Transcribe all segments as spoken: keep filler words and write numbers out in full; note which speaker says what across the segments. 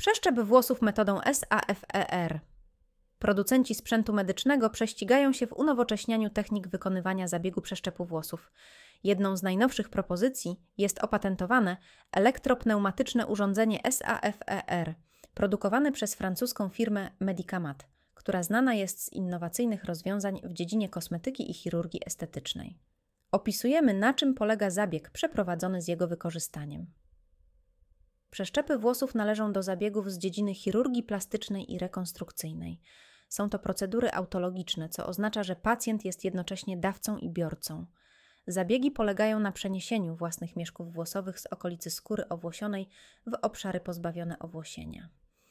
Speaker 1: Przeszczep włosów metodą S A F E R. Producenci sprzętu medycznego prześcigają się w unowocześnianiu technik wykonywania zabiegu przeszczepu włosów. Jedną z najnowszych propozycji jest opatentowane elektropneumatyczne urządzenie S A F E R, produkowane przez francuską firmę Medicamat, która znana jest z innowacyjnych rozwiązań w dziedzinie kosmetyki i chirurgii estetycznej. Opisujemy, na czym polega zabieg przeprowadzony z jego wykorzystaniem. Przeszczepy włosów należą do zabiegów z dziedziny chirurgii plastycznej i rekonstrukcyjnej. Są to procedury autologiczne, co oznacza, że pacjent jest jednocześnie dawcą i biorcą. Zabiegi polegają na przeniesieniu własnych mieszków włosowych z okolicy skóry owłosionej w obszary pozbawione owłosienia.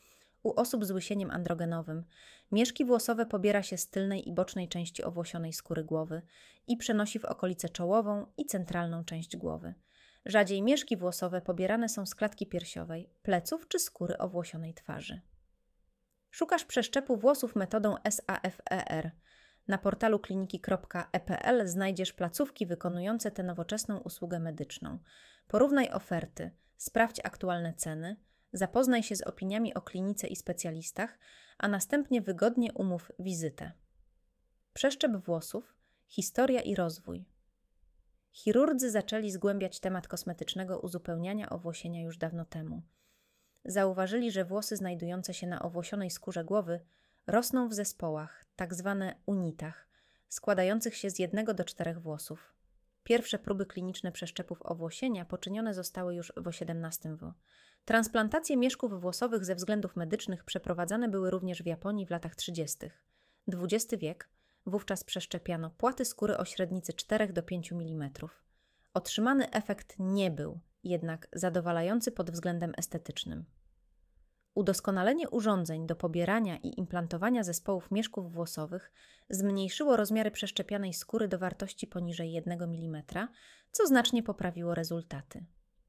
Speaker 1: U osób z łysieniem androgenowym mieszki włosowe pobiera się z tylnej i bocznej części owłosionej skóry głowy i przenosi w okolicę czołową i centralną część głowy. Rzadziej mieszki włosowe pobierane są z klatki piersiowej, pleców czy skóry owłosionej twarzy. Szukasz przeszczepu włosów metodą S A F E R. Na portalu kliniki kropka e p l znajdziesz placówki wykonujące tę nowoczesną usługę medyczną. Porównaj oferty, sprawdź aktualne ceny, zapoznaj się z opiniami o klinice i specjalistach, a następnie wygodnie umów wizytę. Przeszczep włosów, historia i rozwój. Chirurdzy zaczęli zgłębiać temat kosmetycznego uzupełniania owłosienia już dawno temu. Zauważyli, że włosy znajdujące się na owłosionej skórze głowy rosną w zespołach, tak zwane unitach, składających się z jednego do czterech włosów. Pierwsze próby kliniczne przeszczepów owłosienia poczynione zostały już w osiemnastym wieku. Transplantacje mieszków włosowych ze względów medycznych przeprowadzane były również w Japonii w latach trzydziestych. dwudziesty wiek. Wówczas przeszczepiano płaty skóry o średnicy czterech do pięciu milimetrów. Otrzymany efekt nie był jednak zadowalający pod względem estetycznym. Udoskonalenie urządzeń do pobierania i implantowania zespołów mieszków włosowych zmniejszyło rozmiary przeszczepianej skóry do wartości poniżej jednego milimetra, co znacznie poprawiło rezultaty.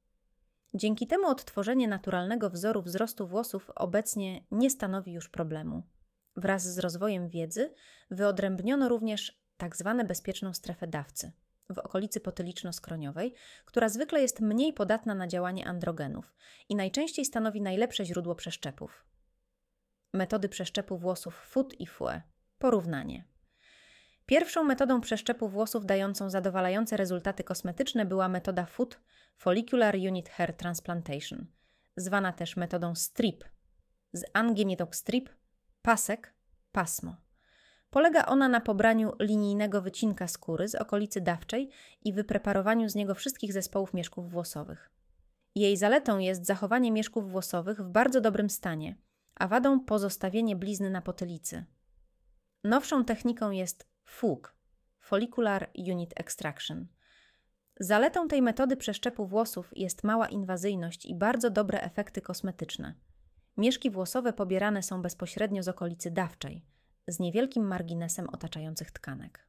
Speaker 1: Dzięki temu odtworzenie naturalnego wzoru wzrostu włosów obecnie nie stanowi już problemu. Wraz z rozwojem wiedzy wyodrębniono również tzw. bezpieczną strefę dawcy w okolicy potyliczno-skroniowej, która zwykle jest mniej podatna na działanie androgenów i najczęściej stanowi najlepsze źródło przeszczepów. Metody przeszczepu włosów F U T i F U E. Porównanie. Pierwszą metodą przeszczepu włosów dającą zadowalające rezultaty kosmetyczne była metoda F U T, Follicular Unit Hair Transplantation, zwana też metodą strip, z angiemitok strip, pasek, pasmo. Polega ona na pobraniu linijnego wycinka skóry z okolicy dawczej i wypreparowaniu z niego wszystkich zespołów mieszków włosowych. Jej zaletą jest zachowanie mieszków włosowych w bardzo dobrym stanie, a wadą pozostawienie blizny na potylicy. Nowszą techniką jest F U G, Follicular Unit Extraction. Zaletą tej metody przeszczepu włosów jest mała inwazyjność i bardzo dobre efekty kosmetyczne. Mieszki włosowe pobierane są bezpośrednio z okolicy dawczej, z niewielkim marginesem otaczających tkanek.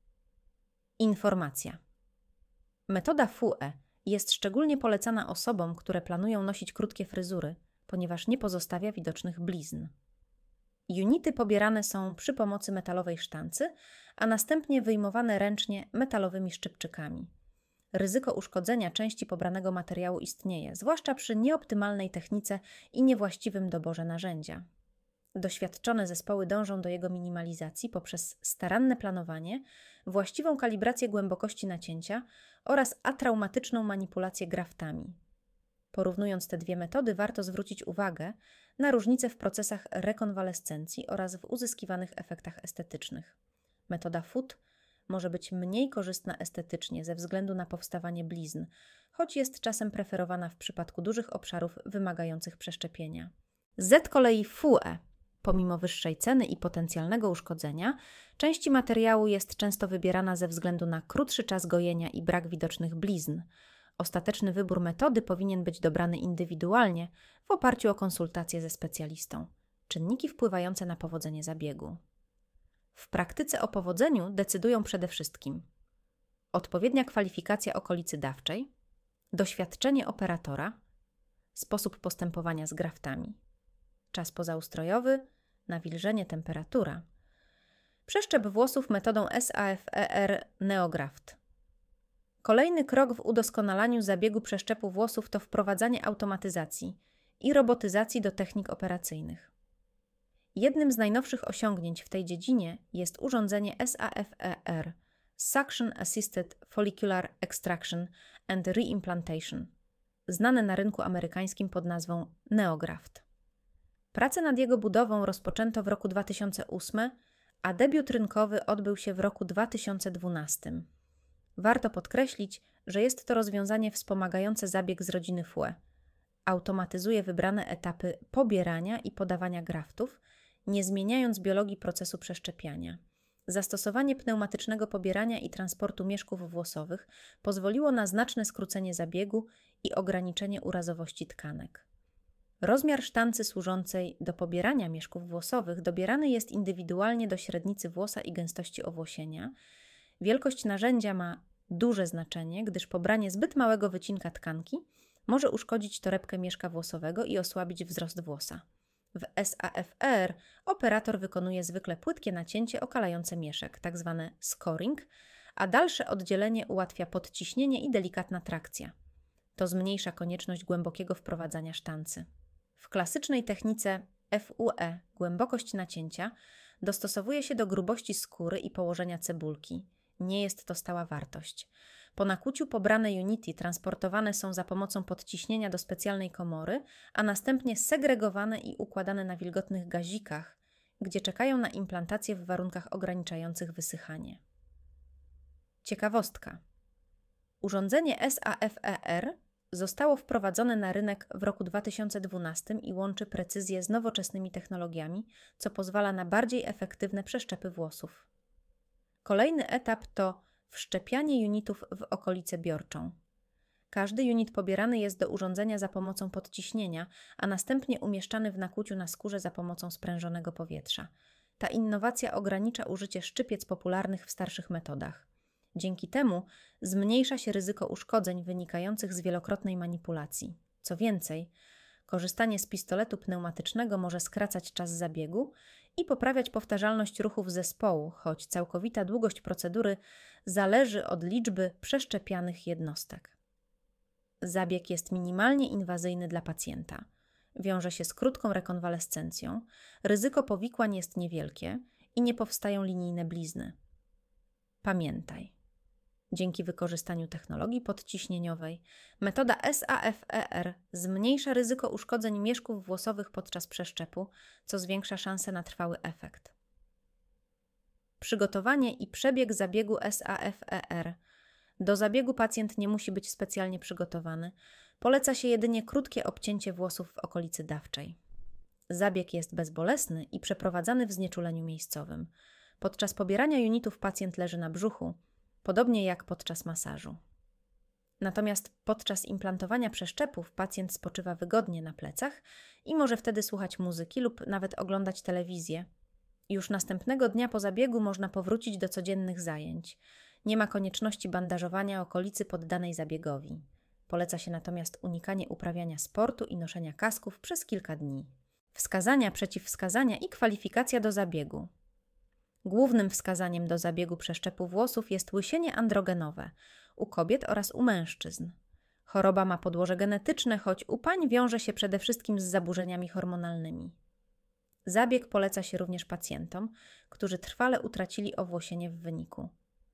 Speaker 1: Informacja. Metoda F U E jest szczególnie polecana osobom, które planują nosić krótkie fryzury, ponieważ nie pozostawia widocznych blizn. Unity pobierane są przy pomocy metalowej sztancy, a następnie wyjmowane ręcznie metalowymi szczypczykami. Ryzyko uszkodzenia części pobranego materiału istnieje, zwłaszcza przy nieoptymalnej technice i niewłaściwym doborze narzędzia. Doświadczone zespoły dążą do jego minimalizacji poprzez staranne planowanie, właściwą kalibrację głębokości nacięcia oraz atraumatyczną manipulację graftami. Porównując te dwie metody, warto zwrócić uwagę na różnice w procesach rekonwalescencji oraz w uzyskiwanych efektach estetycznych. Metoda F U T może być mniej korzystna estetycznie ze względu na powstawanie blizn, choć jest czasem preferowana w przypadku dużych obszarów wymagających przeszczepienia. Z kolei F U E, pomimo wyższej ceny i potencjalnego uszkodzenia, części materiału jest często wybierana ze względu na krótszy czas gojenia i brak widocznych blizn. Ostateczny wybór metody powinien być dobrany indywidualnie w oparciu o konsultację ze specjalistą. Czynniki wpływające na powodzenie zabiegu. W praktyce o powodzeniu decydują przede wszystkim odpowiednia kwalifikacja okolicy dawczej, doświadczenie operatora, sposób postępowania z graftami, czas pozaustrojowy, nawilżenie, temperatura, przeszczep włosów metodą S A F E R Neograft. Kolejny krok w udoskonalaniu zabiegu przeszczepu włosów to wprowadzanie automatyzacji i robotyzacji do technik operacyjnych. Jednym z najnowszych osiągnięć w tej dziedzinie jest urządzenie S A F E R – Suction Assisted Follicular Extraction and Reimplantation, znane na rynku amerykańskim pod nazwą NeoGraft. Prace nad jego budową rozpoczęto w roku dwa tysiące ósmym, a debiut rynkowy odbył się w roku dwa tysiące dwunastym. Warto podkreślić, że jest to rozwiązanie wspomagające zabieg z rodziny F U E. Automatyzuje wybrane etapy pobierania i podawania graftów, nie zmieniając biologii procesu przeszczepiania. Zastosowanie pneumatycznego pobierania i transportu mieszków włosowych pozwoliło na znaczne skrócenie zabiegu i ograniczenie urazowości tkanek. Rozmiar sztancy służącej do pobierania mieszków włosowych dobierany jest indywidualnie do średnicy włosa i gęstości owłosienia. Wielkość narzędzia ma duże znaczenie, gdyż pobranie zbyt małego wycinka tkanki może uszkodzić torebkę mieszka włosowego i osłabić wzrost włosa. W S A F E R operator wykonuje zwykle płytkie nacięcie okalające mieszek, tzw. scoring, a dalsze oddzielenie ułatwia podciśnienie i delikatna trakcja. To zmniejsza konieczność głębokiego wprowadzania sztancy. W klasycznej technice F U E głębokość nacięcia dostosowuje się do grubości skóry i położenia cebulki. Nie jest to stała wartość. Po nakuciu pobrane unity transportowane są za pomocą podciśnienia do specjalnej komory, a następnie segregowane i układane na wilgotnych gazikach, gdzie czekają na implantację w warunkach ograniczających wysychanie. Ciekawostka. Urządzenie S A F E R zostało wprowadzone na rynek w roku dwa tysiące dwunastym i łączy precyzję z nowoczesnymi technologiami, co pozwala na bardziej efektywne przeszczepy włosów. Kolejny etap to wszczepianie unitów w okolicę biorczą. Każdy unit pobierany jest do urządzenia za pomocą podciśnienia, a następnie umieszczany w nakłuciu na skórze za pomocą sprężonego powietrza. Ta innowacja ogranicza użycie szczypiec popularnych w starszych metodach. Dzięki temu zmniejsza się ryzyko uszkodzeń wynikających z wielokrotnej manipulacji. Co więcej, korzystanie z pistoletu pneumatycznego może skracać czas zabiegu i poprawiać powtarzalność ruchów zespołu, choć całkowita długość procedury zależy od liczby przeszczepianych jednostek. Zabieg jest minimalnie inwazyjny dla pacjenta. Wiąże się z krótką rekonwalescencją, ryzyko powikłań jest niewielkie i nie powstają linijne blizny. Pamiętaj, dzięki wykorzystaniu technologii podciśnieniowej, metoda S A F E R zmniejsza ryzyko uszkodzeń mieszków włosowych podczas przeszczepu, co zwiększa szanse na trwały efekt. Przygotowanie i przebieg zabiegu S A F E R. Do zabiegu pacjent nie musi być specjalnie przygotowany. Poleca się jedynie krótkie obcięcie włosów w okolicy dawczej. Zabieg jest bezbolesny i przeprowadzany w znieczuleniu miejscowym. Podczas pobierania unitów pacjent leży na brzuchu, podobnie jak podczas masażu. Natomiast podczas implantowania przeszczepów pacjent spoczywa wygodnie na plecach i może wtedy słuchać muzyki lub nawet oglądać telewizję. Już następnego dnia po zabiegu można powrócić do codziennych zajęć. Nie ma konieczności bandażowania okolicy poddanej zabiegowi. Poleca się natomiast unikanie uprawiania sportu i noszenia kasków przez kilka dni. Wskazania, przeciwwskazania i kwalifikacja do zabiegu. Głównym wskazaniem do zabiegu przeszczepu włosów jest łysienie androgenowe u kobiet oraz u mężczyzn. Choroba ma podłoże genetyczne, choć u pań wiąże się przede wszystkim z zaburzeniami hormonalnymi. Zabieg poleca się również pacjentom, którzy trwale utracili owłosienie w wyniku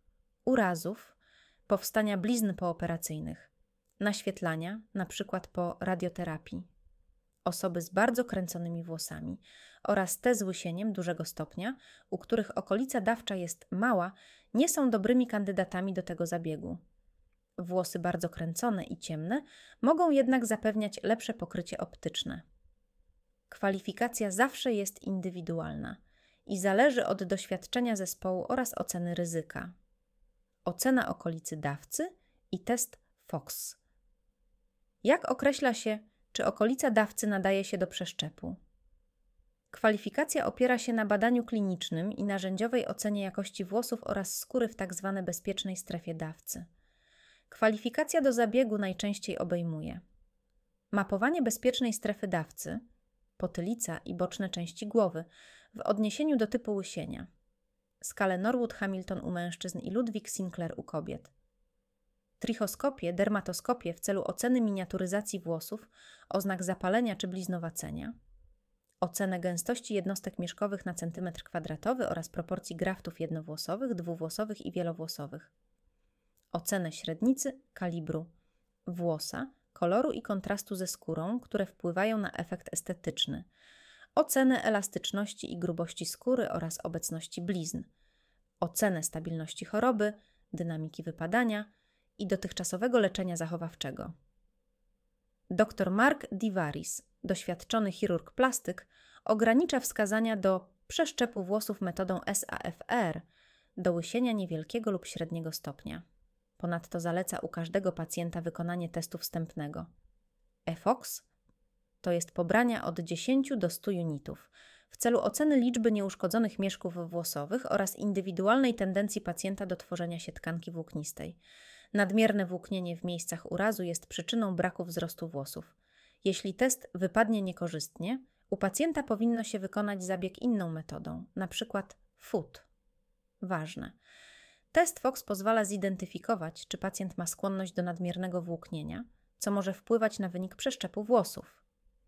Speaker 1: urazów, powstania blizn pooperacyjnych, naświetlania, np. po radioterapii, osoby z bardzo kręconymi włosami oraz te z łysieniem dużego stopnia, u których okolica dawcza jest mała, nie są dobrymi kandydatami do tego zabiegu. Włosy bardzo kręcone i ciemne mogą jednak zapewniać lepsze pokrycie optyczne. Kwalifikacja zawsze jest indywidualna i zależy od doświadczenia zespołu oraz oceny ryzyka. Ocena okolicy dawcy i test Fox. Jak określa się, czy okolica dawcy nadaje się do przeszczepu? Kwalifikacja opiera się na badaniu klinicznym i narzędziowej ocenie jakości włosów oraz skóry w tzw. bezpiecznej strefie dawcy. Kwalifikacja do zabiegu najczęściej obejmuje mapowanie bezpiecznej strefy dawcy, potylica i boczne części głowy w odniesieniu do typu łysienia, skalę Norwood-Hamilton u mężczyzn i Ludwig Sinclair u kobiet, trichoskopię, dermatoskopię w celu oceny miniaturyzacji włosów, oznak zapalenia czy bliznowacenia, ocenę gęstości jednostek mieszkowych na centymetr kwadratowy oraz proporcji graftów jednowłosowych, dwuwłosowych i wielowłosowych, ocenę średnicy, kalibru włosa, koloru i kontrastu ze skórą, które wpływają na efekt estetyczny, ocenę elastyczności i grubości skóry oraz obecności blizn, ocenę stabilności choroby, dynamiki wypadania i dotychczasowego leczenia zachowawczego. dr Mark Divaris, doświadczony chirurg plastyk, ogranicza wskazania do przeszczepu włosów metodą S A F R do łysienia niewielkiego lub średniego stopnia. Ponadto zaleca u każdego pacjenta wykonanie testu wstępnego. E F O X to jest pobrania od dziesięciu do stu unitów w celu oceny liczby nieuszkodzonych mieszków włosowych oraz indywidualnej tendencji pacjenta do tworzenia się tkanki włóknistej. Nadmierne włóknienie w miejscach urazu jest przyczyną braku wzrostu włosów. Jeśli test wypadnie niekorzystnie, u pacjenta powinno się wykonać zabieg inną metodą, np. F U T. Ważne. Test F O X pozwala zidentyfikować, czy pacjent ma skłonność do nadmiernego włóknienia, co może wpływać na wynik przeszczepu włosów.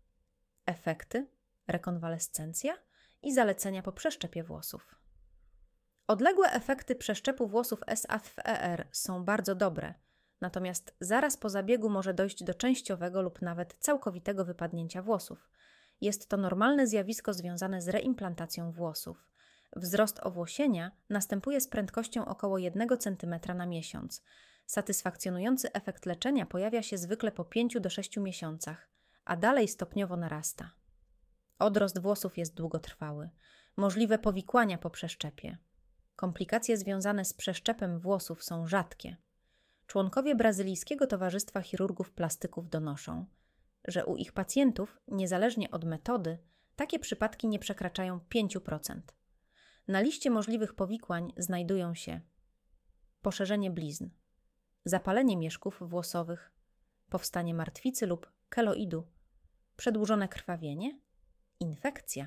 Speaker 1: Efekty, rekonwalescencja i zalecenia po przeszczepie włosów. Odległe efekty przeszczepu włosów S A F E R są bardzo dobre, natomiast zaraz po zabiegu może dojść do częściowego lub nawet całkowitego wypadnięcia włosów. Jest to normalne zjawisko związane z reimplantacją włosów. Wzrost owłosienia następuje z prędkością około jednego centymetra na miesiąc. Satysfakcjonujący efekt leczenia pojawia się zwykle po pięciu do sześciu miesiącach, a dalej stopniowo narasta. Odrost włosów jest długotrwały. Możliwe powikłania po przeszczepie. Komplikacje związane z przeszczepem włosów są rzadkie. Członkowie Brazylijskiego Towarzystwa Chirurgów Plastyków donoszą, że u ich pacjentów, niezależnie od metody, takie przypadki nie przekraczają pięć procent. Na liście możliwych powikłań znajdują się poszerzenie blizn, zapalenie mieszków włosowych, powstanie martwicy lub keloidu, przedłużone krwawienie, infekcja.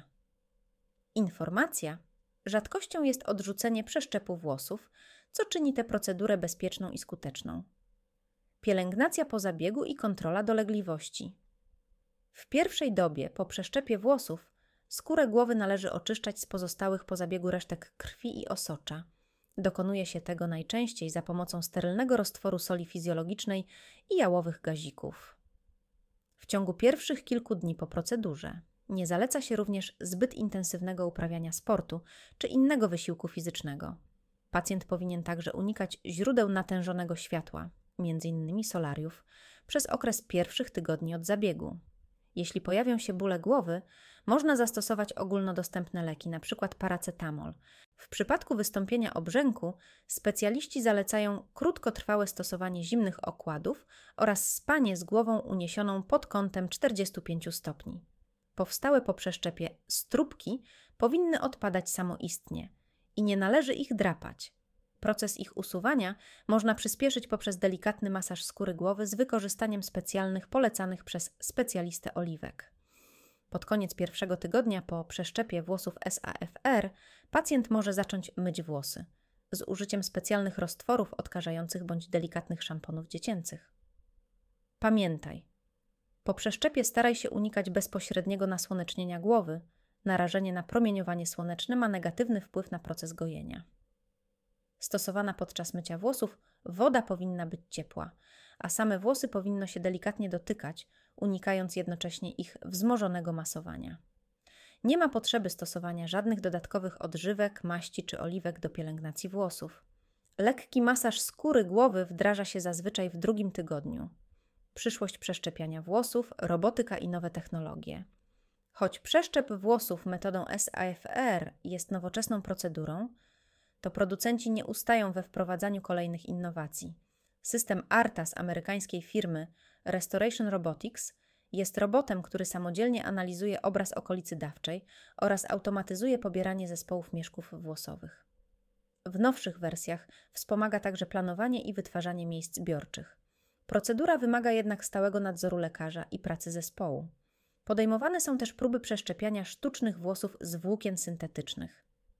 Speaker 1: Informacja. Rzadkością jest odrzucenie przeszczepu włosów, co czyni tę procedurę bezpieczną i skuteczną. Pielęgnacja po zabiegu i kontrola dolegliwości. W pierwszej dobie po przeszczepie włosów skórę głowy należy oczyszczać z pozostałych po zabiegu resztek krwi i osocza. Dokonuje się tego najczęściej za pomocą sterylnego roztworu soli fizjologicznej i jałowych gazików. W ciągu pierwszych kilku dni po procedurze nie zaleca się również zbyt intensywnego uprawiania sportu czy innego wysiłku fizycznego. Pacjent powinien także unikać źródeł natężonego światła, między innymi solariów, przez okres pierwszych tygodni od zabiegu. Jeśli pojawią się bóle głowy, można zastosować ogólnodostępne leki, np. paracetamol. W przypadku wystąpienia obrzęku specjaliści zalecają krótkotrwałe stosowanie zimnych okładów oraz spanie z głową uniesioną pod kątem czterdziestu pięciu stopni. Powstałe po przeszczepie stróbki powinny odpadać samoistnie i nie należy ich drapać. Proces ich usuwania można przyspieszyć poprzez delikatny masaż skóry głowy z wykorzystaniem specjalnych polecanych przez specjalistę oliwek. Pod koniec pierwszego tygodnia po przeszczepie włosów S A F R pacjent może zacząć myć włosy z użyciem specjalnych roztworów odkażających bądź delikatnych szamponów dziecięcych. Pamiętaj, po przeszczepie staraj się unikać bezpośredniego nasłonecznienia głowy. Narażenie na promieniowanie słoneczne ma negatywny wpływ na proces gojenia. Stosowana podczas mycia włosów woda powinna być ciepła, a same włosy powinno się delikatnie dotykać, unikając jednocześnie ich wzmożonego masowania. Nie ma potrzeby stosowania żadnych dodatkowych odżywek, maści czy oliwek do pielęgnacji włosów. Lekki masaż skóry głowy wdraża się zazwyczaj w drugim tygodniu. Przyszłość przeszczepiania włosów, robotyka i nowe technologie. Choć przeszczep włosów metodą S A F R jest nowoczesną procedurą, to producenci nie ustają we wprowadzaniu kolejnych innowacji. System ARTA z amerykańskiej firmy Restoration Robotics jest robotem, który samodzielnie analizuje obraz okolicy dawczej oraz automatyzuje pobieranie zespołów mieszków włosowych. W nowszych wersjach wspomaga także planowanie i wytwarzanie miejsc zbiorczych. Procedura wymaga jednak stałego nadzoru lekarza i pracy zespołu. Podejmowane są też próby przeszczepiania sztucznych włosów z włókien syntetycznych.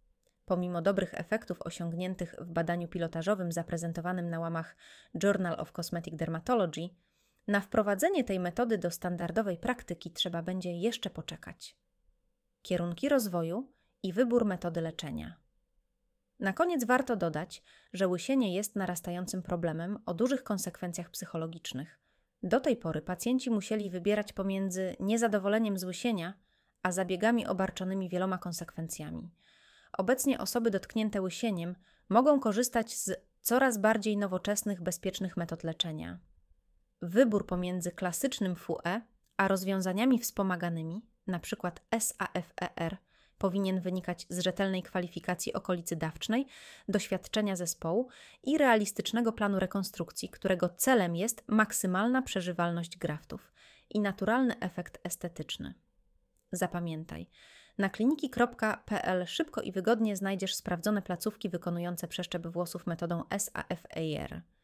Speaker 1: Pomimo dobrych efektów osiągniętych w badaniu pilotażowym zaprezentowanym na łamach Journal of Cosmetic Dermatology, na wprowadzenie tej metody do standardowej praktyki trzeba będzie jeszcze poczekać. Kierunki rozwoju i wybór metody leczenia. Na koniec warto dodać, że łysienie jest narastającym problemem o dużych konsekwencjach psychologicznych. Do tej pory pacjenci musieli wybierać pomiędzy niezadowoleniem z łysienia, a zabiegami obarczonymi wieloma konsekwencjami. Obecnie osoby dotknięte łysieniem mogą korzystać z coraz bardziej nowoczesnych, bezpiecznych metod leczenia. Wybór pomiędzy klasycznym F U E a rozwiązaniami wspomaganymi, np. S A F E R, powinien wynikać z rzetelnej kwalifikacji okolicy dawcznej, doświadczenia zespołu i realistycznego planu rekonstrukcji, którego celem jest maksymalna przeżywalność graftów i naturalny efekt estetyczny. Zapamiętaj, na kliniki kropka p l szybko i wygodnie znajdziesz sprawdzone placówki wykonujące przeszczep włosów metodą S A F E R.